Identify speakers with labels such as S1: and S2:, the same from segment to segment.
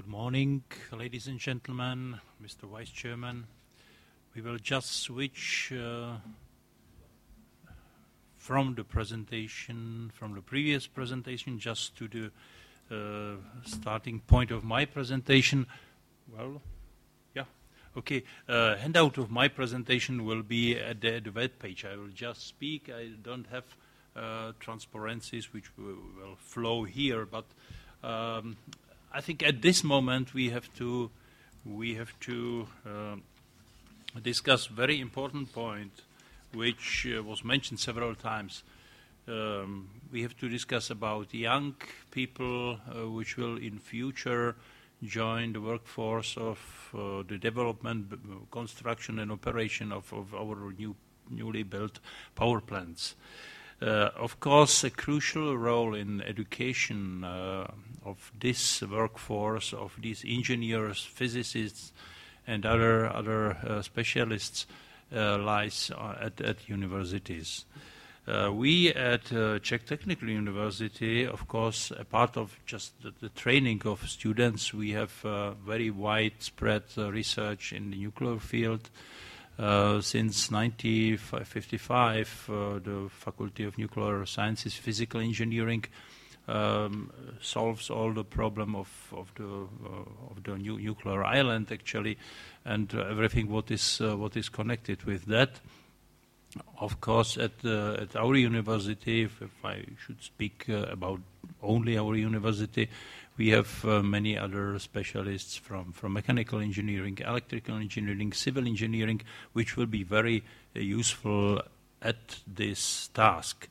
S1: Good morning, ladies and gentlemen, Mr. Vice Chairman. We will just switch from the presentation, from the previous presentation, just to the starting point of my presentation. Well, yeah, okay. Handout of my presentation will be at the web page. I will just speak. I don't have transparencies which will flow here, but I think at this moment we have to discuss very important point, which was mentioned several times. We have to discuss about young people which will in future join the workforce of the development, construction and operation of our newly built power plants. Of course, a crucial role in education of this workforce, of these engineers, physicists, and other specialists lies at universities. We at Czech Technical University, of course, a part of just the training of students, we have very widespread research in the nuclear field. Since 1955, the Faculty of Nuclear Sciences, Physical Engineering solves all the problem of the nuclear island, actually, and everything what is connected with that. Of course, at our university, if I should speak about only our university, we have many other specialists from mechanical engineering, electrical engineering, civil engineering, which will be very useful at this task.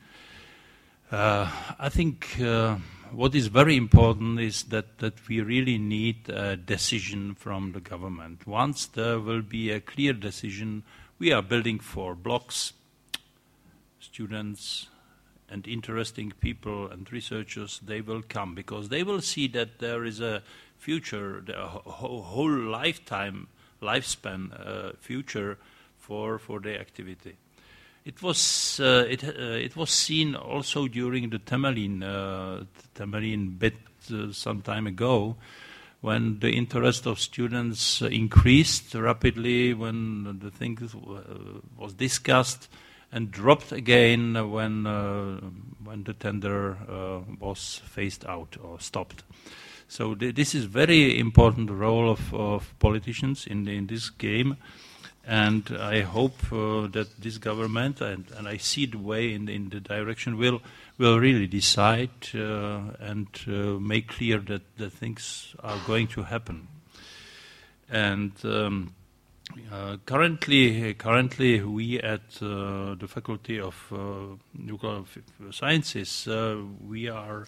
S1: I think what is very important is that we really need a decision from the government. Once there will be a clear decision, we are building 4 blocks, students and interesting people and researchers, they will come because they will see that there is a future, a whole lifespan future for their activity. It was seen also during the Temelín bit some time ago, when the interest of students increased rapidly, when the thing was discussed, and dropped again when the tender was phased out or stopped. So this is very important role of politicians in this game, and I hope that this government and I see the way in the direction will really decide and make clear that things are going to happen. And currently, we at the Faculty of Nuclear Sciences, we have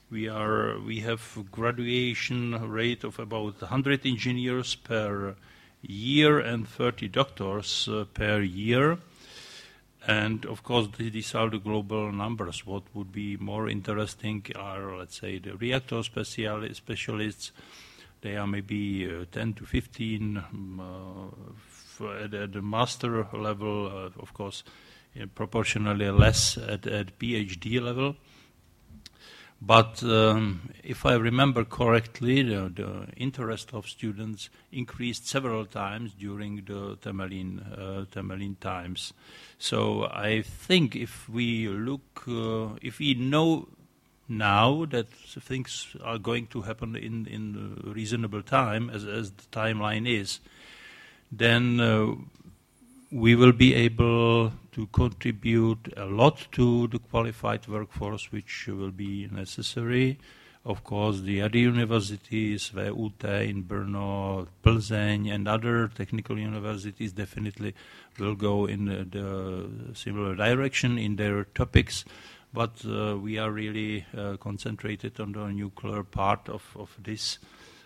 S1: graduation rate of about 100 engineers per year and 30 doctors per year. And of course, these are the global numbers. What would be more interesting are, let's say, the reactor specialists. They are maybe 10 to 15 at the master level, of course, proportionally less at PhD level. But if I remember correctly, the interest of students increased several times during the Temelín times. So I think if we know now that things are going to happen in a reasonable time, as the timeline is, then we will be able to contribute a lot to the qualified workforce which will be necessary. Of course, the other universities, VUT in Brno, Plzeň, and other technical universities definitely will go in the similar direction in their topics. But we are really concentrated on the nuclear part of this.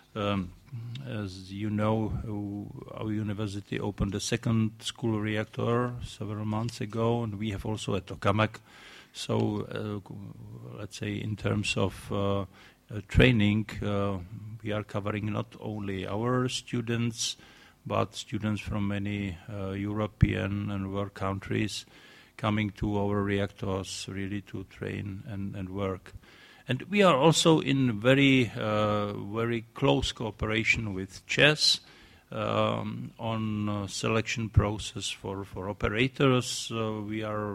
S1: As you know, our university opened a second school reactor several months ago, and we have also a tokamak. So, let's say in terms of training, we are covering not only our students, but students from many European and world countries coming to our reactors really to train and work. And we are also in very close cooperation with ČEZ on selection process for operators. We are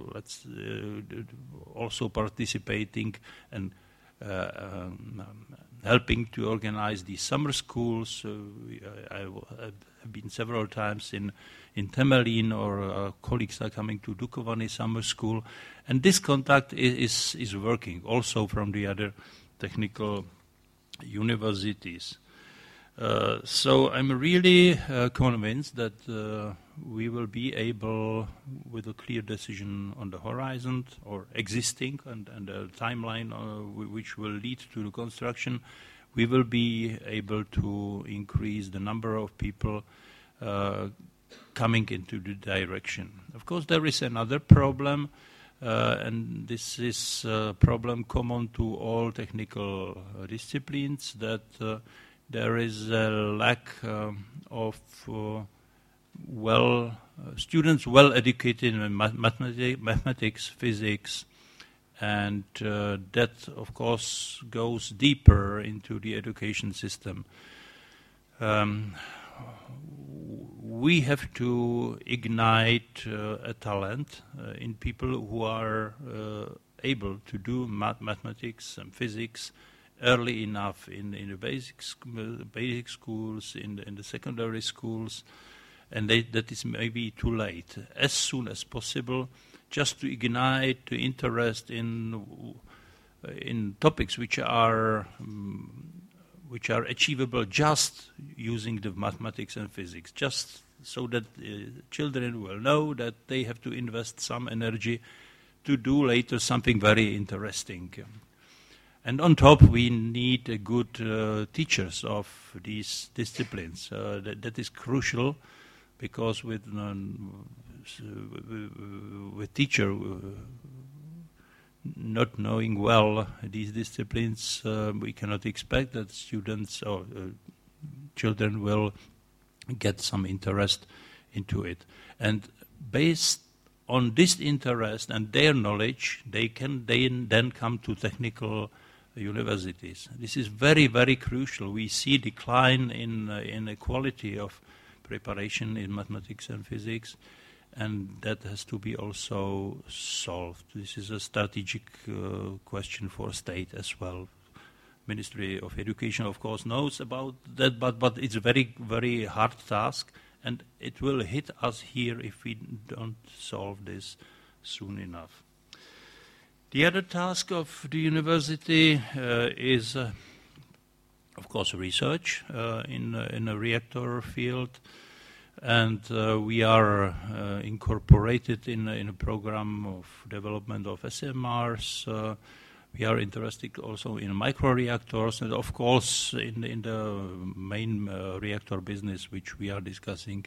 S1: also participating and helping to organize these summer schools. I have been several times in Temelín, or colleagues are coming to Dukovany Summer School, and this contact is working also from the other technical universities. So I'm really convinced that we will be able, with a clear decision on the horizon or existing and a timeline which will lead to the construction, we will be able to increase the number of people coming into the direction. Of course, there is another problem, and this is a problem common to all technical disciplines, that there is a lack of students well educated in mathematics, physics, and that of course goes deeper into the education system. We have to ignite a talent in people who are able to do mathematics and physics early enough in the basic schools, in the secondary schools, and that is maybe too late. As soon as possible, just to ignite the interest in topics which are achievable just using the mathematics and physics, just so that children will know that they have to invest some energy to do later something very interesting. And on top, we need good teachers of these disciplines. That is crucial, because with teacher not knowing well these disciplines, we cannot expect that students or children will get some interest into it. And based on this interest and their knowledge, they can then come to technical universities. This is very, very crucial. We see decline in the quality of preparation in mathematics and physics, and that has to be also solved. This is a strategic question for state as well. Ministry of Education, of course, knows about that, but it's a very, very hard task, and it will hit us here if we don't solve this soon enough. The other task of the university is, of course, research in a reactor field, and we are incorporated in a program of development of SMRs. We are interested also in microreactors, and of course in the main reactor business which we are discussing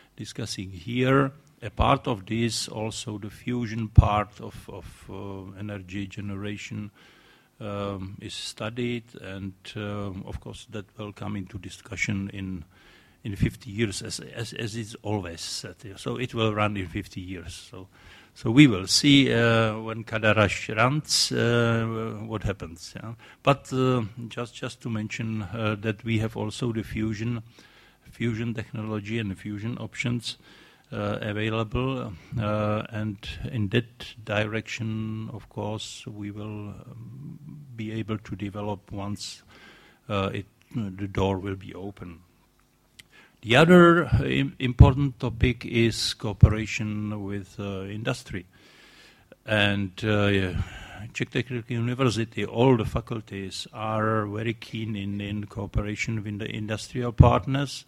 S1: here. A part of this, also the fusion part of energy generation is studied, and of course that will come into discussion in 50 years, as it's always said. So it will run in 50 years. So we will see when Kadarash runs what happens. Yeah? But just to mention that we have also the fusion technology and the fusion options available, and in that direction, of course, we will be able to develop once the door will be open. The other important topic is cooperation with industry. And Czech Technical University, all the faculties are very keen in cooperation with the industrial partners.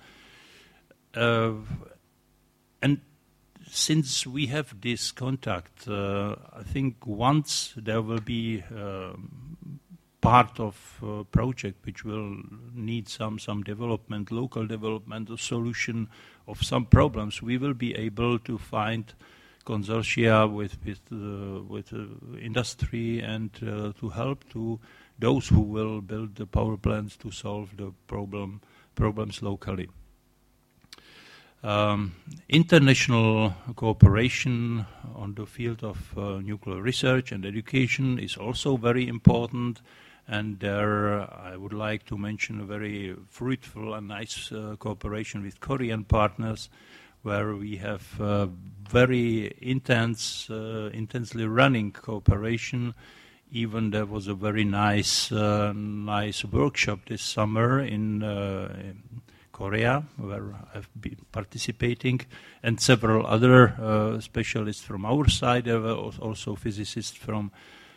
S1: And since we have this contact, I think once there will be part of a project which will need some development, local development, a solution of some problems, we will be able to find consortia with industry and to help to those who will build the power plants to solve the problems locally. International cooperation on the field of nuclear research and education is also very important. And there I would like to mention a very fruitful and nice cooperation with Korean partners, where we have very intensely running cooperation. Even there was a very nice workshop this summer in Korea, where I've been participating, and several other specialists from our side. There were also physicists from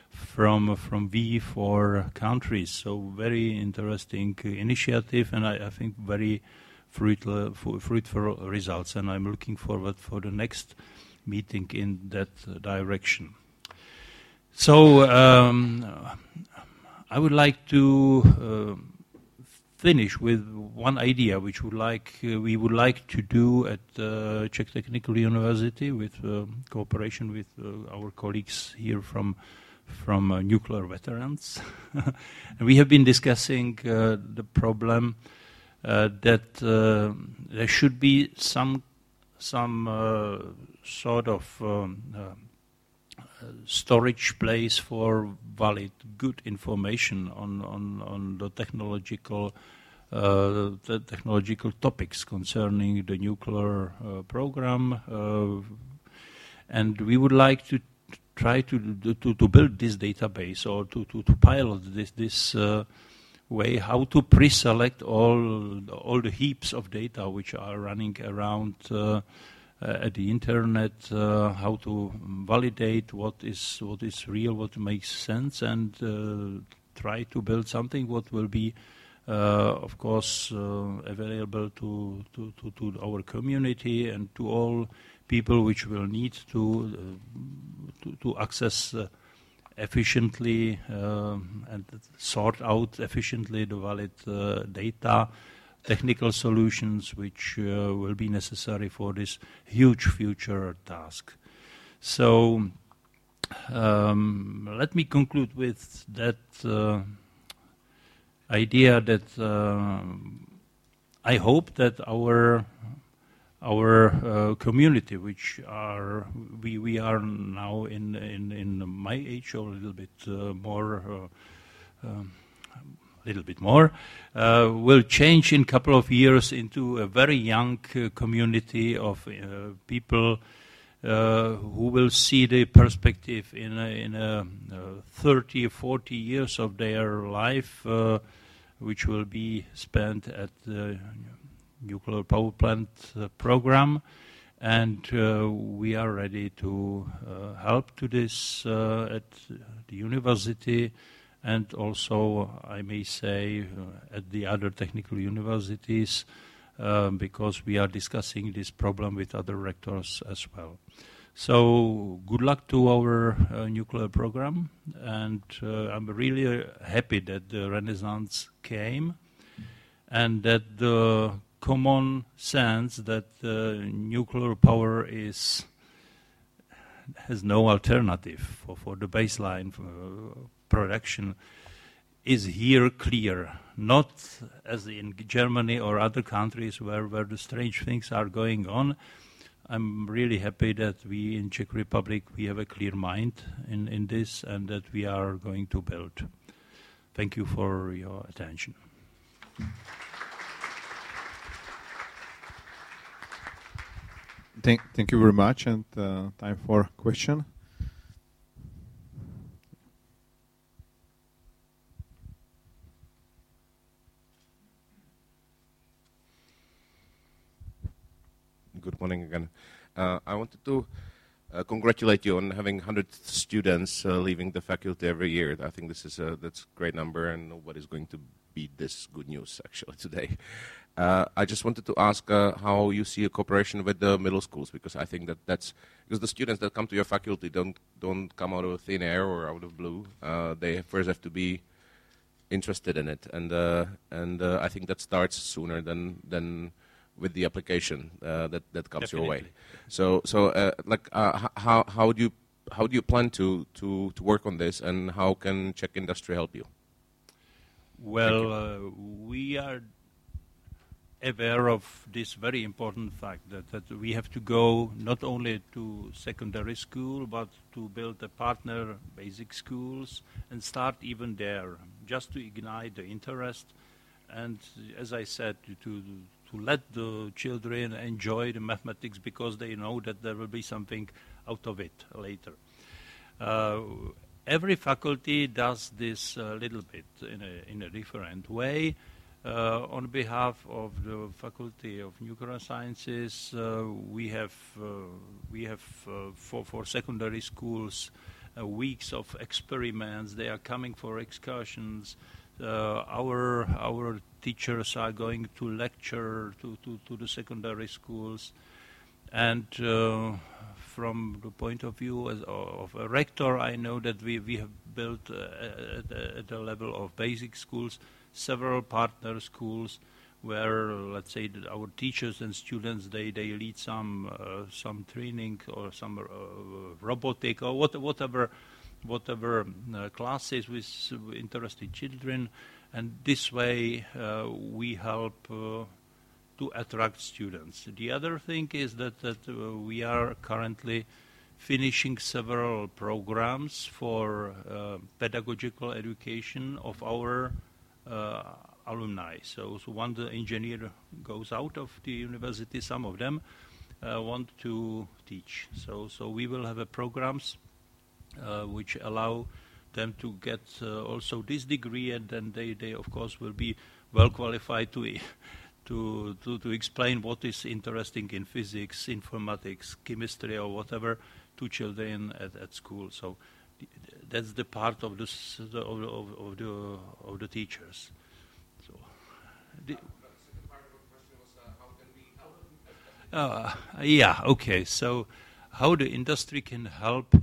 S1: V4 countries. So very interesting initiative, and I think very fruitful results. And I'm looking forward for the next meeting in that direction. So I would like to finish with one idea which we would like to do at Czech Technical University with cooperation with our colleagues here from nuclear veterans. And we have been discussing the problem that there should be some sort of storage place for valid, good information on the technological topics concerning the nuclear program, and we would like to try to build this database, or to pilot this way, how to pre-select all the heaps of data which are running around at the internet, how to validate what is real, what makes sense, and try to build something what will be, of course, available to our community and to all people which will need to access efficiently and sort out efficiently the valid data, technical solutions which will be necessary for this huge future task. So let me conclude with that idea that I hope that our community, which we are now in my age, or a little bit more, will change in a couple of years into a very young community of people who will see the perspective in 30 or 40 years of their life, which will be spent at the nuclear power plant program, and we are ready to help to this at the university, and also, I may say, at the other technical universities, because we are discussing this problem with other rectors as well. So good luck to our nuclear program, and I'm really happy that the Renaissance came, and that the common sense that nuclear power has no alternative for the baseline production is here clear, not as in Germany or other countries where the strange things are going on. I'm really happy that we in Czech Republic, we have a clear mind in this, and that we are going to build. Thank you for your attention.
S2: Thank you very much, and time for question.
S3: Good morning again. I wanted to congratulate you on having 100 students leaving the faculty every year. I think that's a great number, and nobody's going to beat this good news actually today. I just wanted to ask how you see a cooperation with the middle schools, because I think that's because the students that come to your faculty don't come out of thin air or out of blue. They first have to be interested in it, and I think that starts sooner than with the application that comes
S1: Definitely.
S3: your way. So how do you plan to work on this, and how can Czech industry help you?
S1: Well, we are aware of this very important fact that we have to go not only to secondary school but to build a partner basic schools and start even there, just to ignite the interest and, as I said, to let the children enjoy the mathematics because they know that there will be something out of it later. Every faculty does this a little bit in a different way. On behalf of the Faculty of Nuclear Sciences, we have for secondary schools weeks of experiments. They are coming for excursions. Our teachers are going to lecture to the secondary schools, and from the point of view of a rector, I know that we have built at the level of basic schools several partner schools where, let's say, that our teachers and students they lead some training or some robotic or whatever classes with interested children, and this way we help to attract students. The other thing is that we are currently finishing several programs for pedagogical education of our alumni. So when the engineer goes out of the university, some of them want to teach. So we will have programs which allow them to get also this degree, and then they of course will be well qualified to explain what is interesting in physics, informatics, chemistry, or whatever to children at school. So that's the part of the teachers. So the second part of the question was how can we help? Okay. So how the industry can help?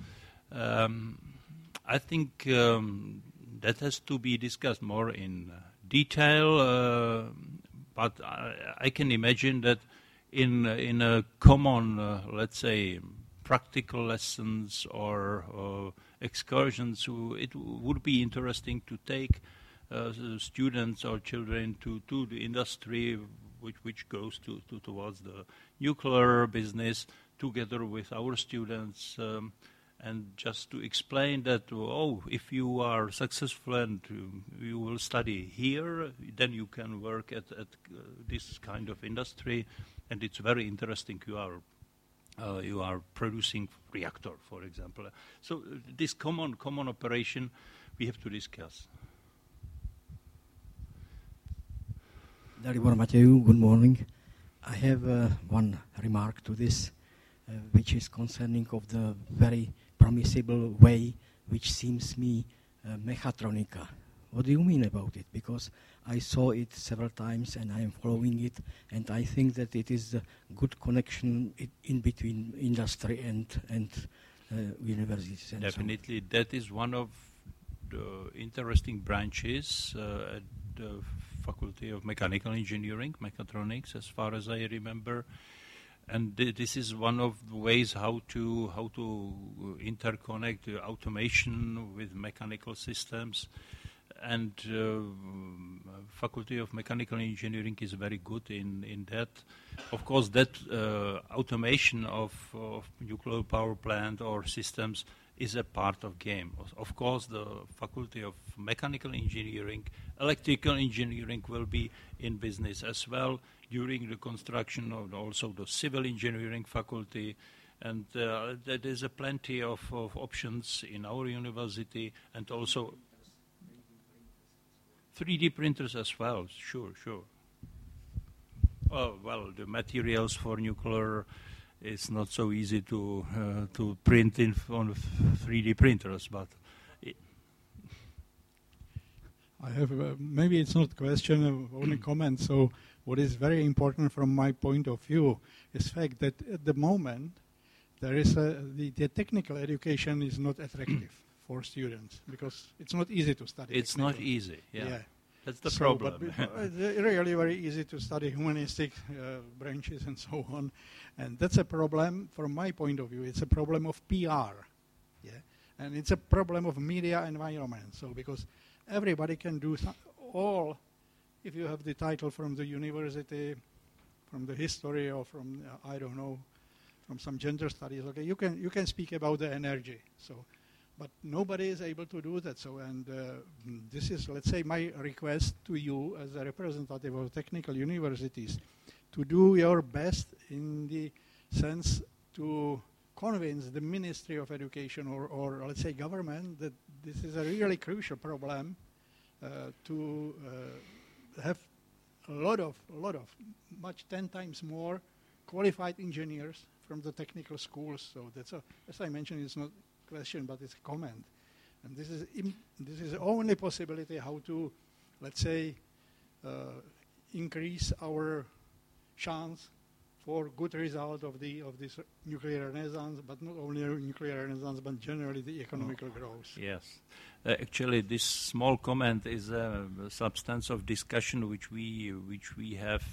S1: I think that has to be discussed more in detail. But I can imagine that in a common, let's say, practical lessons or excursions, it would be interesting to take students or children to the industry, which goes towards the nuclear business, together with our students, and just to explain that, if you are successful and you will study here, then you can work at this kind of industry, and it's very interesting. You are producing reactor, for example. So this common operation we have to discuss.
S4: Dalibor Matejů, good morning. I have one remark to this, which is concerning of the very permissible way, which seems me mechatronica. What do you mean about it? Because I saw it several times and I am following it, and I think that it is a good connection in between industry and universities. And
S1: definitely, so that is one of the interesting branches at the Faculty of Mechanical Engineering, mechatronics, as far as I remember. And this is one of the ways how to interconnect automation with mechanical systems. And Faculty of Mechanical Engineering is very good in that. Of course, that automation of nuclear power plant or systems is a part of game. Of course, the Faculty of Mechanical Engineering, Electrical Engineering will be in business as well during the construction of also the Civil Engineering Faculty. And there is plenty of options in our university, and also 3D printers as well, sure. Well, the materials for nuclear is not so easy to print on 3D printers, but
S5: I have maybe it's not a question, only comment. So what is very important from my point of view is the fact that at the moment there is the technical education is not attractive for students because it's not easy to study.
S1: It's not easy, yeah. That's the problem.
S5: But it's really very easy to study humanistic branches and so on. And that's a problem from my point of view. It's a problem of PR. Yeah? And it's a problem of media environment. So because everybody can do all if you have the title from the university, from the history, or from I don't know, from some gender studies. Okay, you can speak about the energy. So, but nobody is able to do that. So, and this is, let's say, my request to you as a representative of technical universities, to do your best in the sense to convince the Ministry of Education or let's say government that this is a really crucial problem to have a lot of much 10 times more qualified engineers from the technical schools. So that's as I mentioned, it's not a question, but it's a comment. And this is the only possibility how to, let's say, increase our chance for good result of this nuclear renaissance, but not only nuclear renaissance, but generally the economical growth.
S1: Yes. Actually, this small comment is a substance of discussion which we have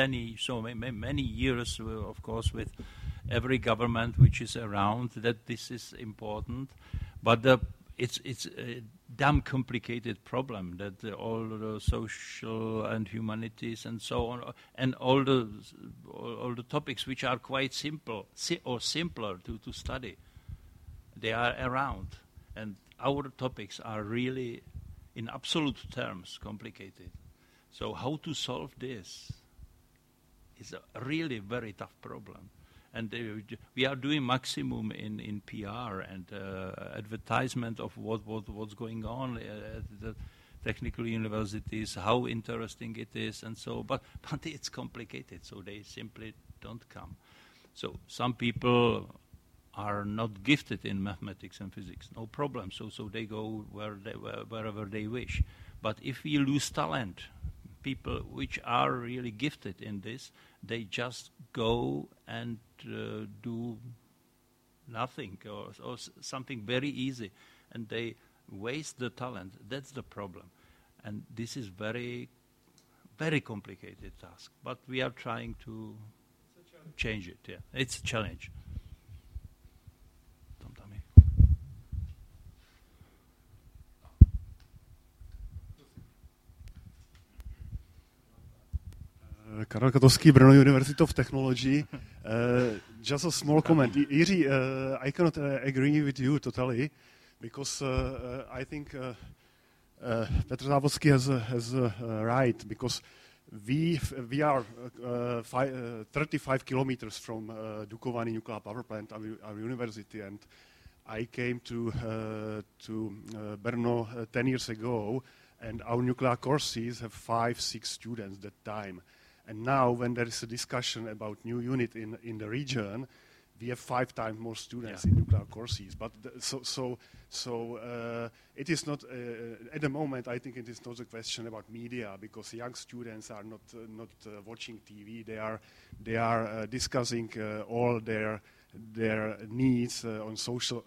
S1: many years, of course, with every government which is around, that this is important. But it's a damn complicated problem that all the social and humanities and so on, and all the topics which are quite simple or simpler to study, they are around. And our topics are really, in absolute terms, complicated. So how to solve this is a really very tough problem. And we are doing maximum in PR and advertisement of what's going on at the technical universities, how interesting it is, and so. But it's complicated, so they simply don't come. So some people are not gifted in mathematics and physics, no problem. So they go wherever they wish. But if we lose talent, people which are really gifted in this, they just go and do nothing or something very easy, and they waste the talent. That's the problem. And this is very, very complicated task. But we are trying to change it. Yeah, it's a challenge.
S6: Karel Katovský, Brno University of Technology. Just a small comment. Jiří, I cannot agree with you totally, because I think Petr Závodský has right, because we are 35 kilometers from Dukovany nuclear power plant, our university, and I came to Brno 10 years ago, and our nuclear courses have 5-6 students that time. And now, when there is a discussion about new unit in the region, we have 5 times more students in nuclear courses. But it is not at the moment. I think it is not a question about media, because young students are not watching TV. They are discussing all their needs on social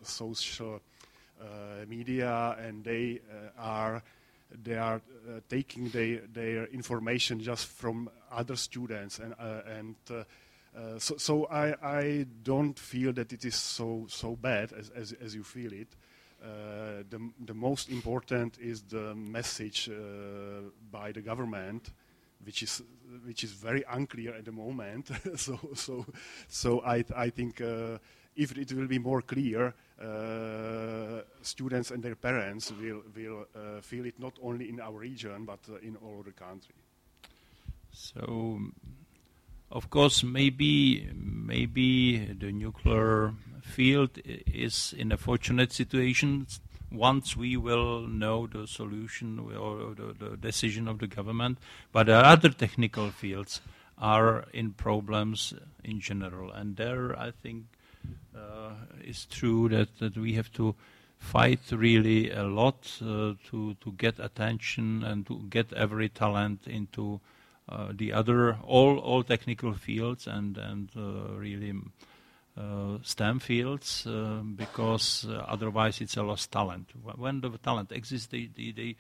S6: media, and they are taking their information just from other students, and so I don't feel that it is so bad as you feel it. The most important is the message by the government, which is very unclear at the moment. so I think if it will be more clear, students and their parents will feel it not only in our region but in all over the country.
S1: So, of course, maybe the nuclear field is in a fortunate situation once we will know the solution or the decision of the government, but the other technical fields are in problems in general, and there I think it's true that we have to fight really a lot to get attention and to get every talent into the other all technical fields and really STEM fields, because otherwise it's a lost talent. When the talent exists, they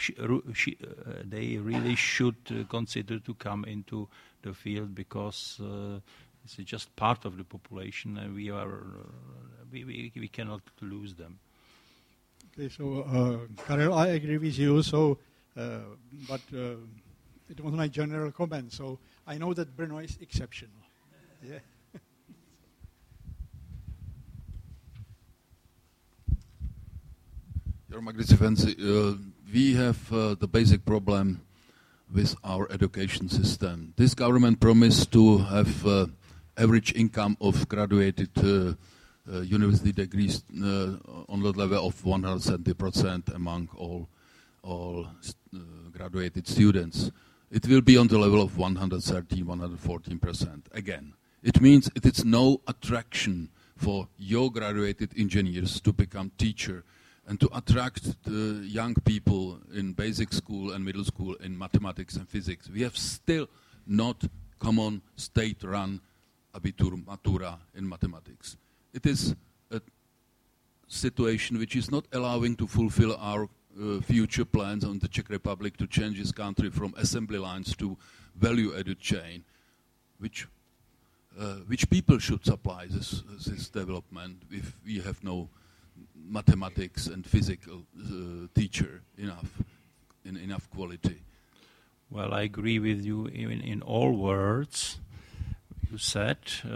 S1: really should consider to come into the field, because it's just part of the population, and we cannot lose them.
S5: Okay, so Karel, I agree with you. So, but it was my general comment. So I know that Brno is exceptional. Yeah.
S7: Your Magnificency, we have the basic problem with our education system. This government promised to have average income of graduated university degrees on the level of 170% among all graduated students. It will be on the level of 113, 114% again. It means it is no attraction for your graduated engineers to become teacher and to attract the young people in basic school and middle school in mathematics and physics. We have still not common state-run Abitur Matura in mathematics. It is a situation which is not allowing to fulfill our future plans on the Czech Republic to change this country from assembly lines to value-added chain, which people should supply this development if we have no mathematics and physical teacher in enough quality.
S1: Well, I agree with you in all words you said.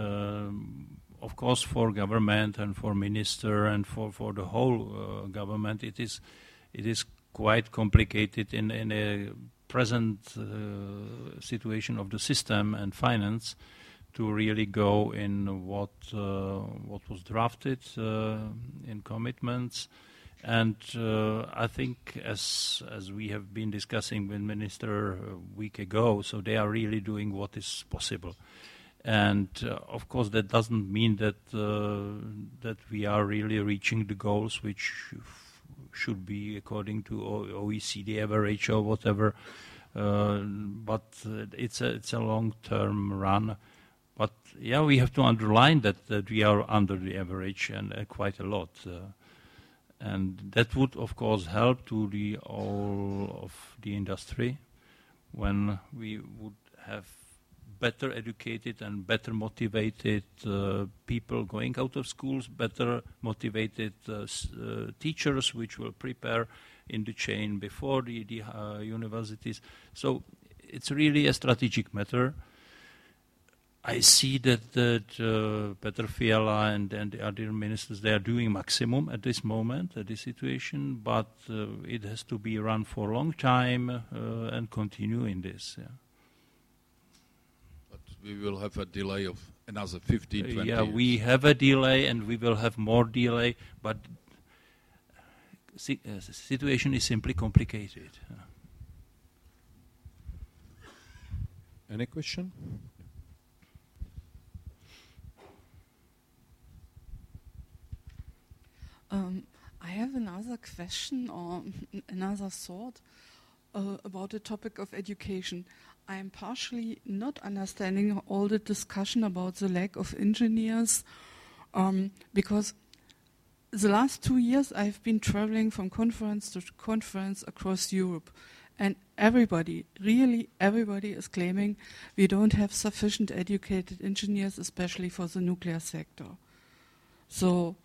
S1: Of course, for government and for minister and for the whole government, it is quite complicated in a present situation of the system and finance to really go in what was drafted in commitments. And I think as we have been discussing with Minister a week ago, so they are really doing what is possible. And of course that doesn't mean that that we are really reaching the goals which should be according to OECD average or whatever, but it's a long-term run. But yeah, we have to underline that we are under the average and quite a lot. And that would, of course, help to the all of the industry when we would have better educated and better motivated people going out of schools, better motivated teachers which will prepare in the chain before the universities. So it's really a strategic matter. I see that Petr Fiala and the other ministers, they are doing maximum at this moment, at this situation, but it has to be run for a long time and continue in this. Yeah.
S7: But we will have a delay of another 15, 20
S1: yeah,
S7: years.
S1: we have a delay and we will have more delay, but the situation is simply complicated.
S2: Any question?
S8: I have another question or another thought about the topic of education. I am partially not understanding all the discussion about the lack of engineers because the last 2 years I've been traveling from conference to conference across Europe, and everybody, really everybody, is claiming we don't have sufficient educated engineers, especially for the nuclear sector. So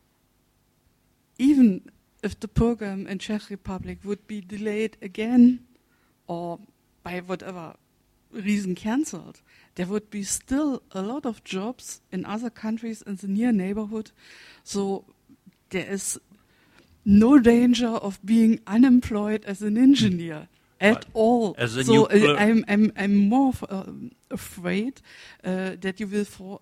S8: even if the program in Czech Republic would be delayed again or by whatever reason cancelled, there would be still a lot of jobs in other countries in the near neighborhood. So there is no danger of being unemployed as an engineer at all.
S1: As a
S8: so I'm more afraid that you will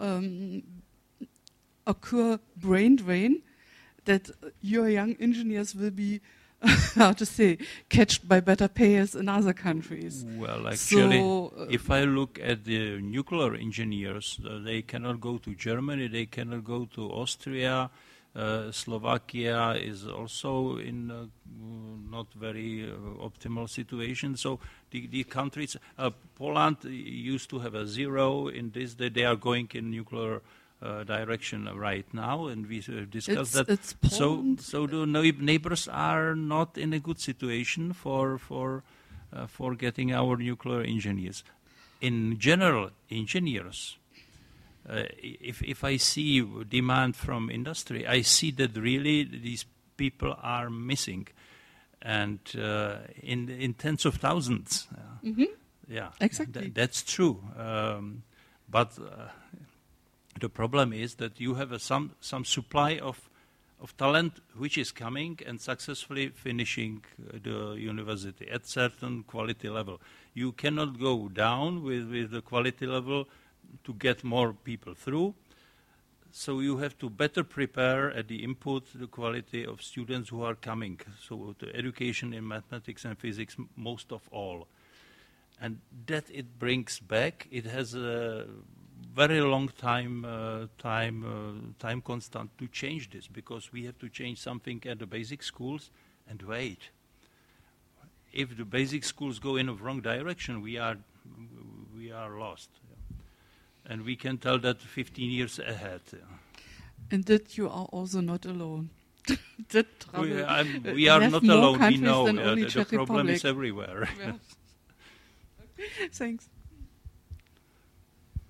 S8: occur brain drain, that your young engineers will be, how to say, catched by better payers in other countries.
S1: Well, actually,
S8: so,
S1: if I look at the nuclear engineers, they cannot go to Germany, they cannot go to Austria. Slovakia is also in a not very optimal situation. So the countries, Poland used to have a zero in this, that they are going in nuclear direction right now, and we discussed that. So the neighbors are not in a good situation for getting our nuclear engineers. In general, engineers, if I see demand from industry, I see that really these people are missing, and in tens of thousands. Yeah,
S8: Exactly.
S1: that's true. But the problem is that you have some supply of talent which is coming and successfully finishing the university at certain quality level. You cannot go down with the quality level to get more people through. So you have to better prepare at the input the quality of students who are coming. So the education in mathematics and physics most of all. And that it brings back, it has a very long time constant to change this, because we have to change something at the basic schools and wait. If the basic schools go in the wrong direction, we are lost. And we can tell that 15 years ahead.
S8: And that you are also not alone. That trouble,
S1: we are not alone. We know
S8: the
S1: the problem is everywhere.
S8: Yeah. Thanks.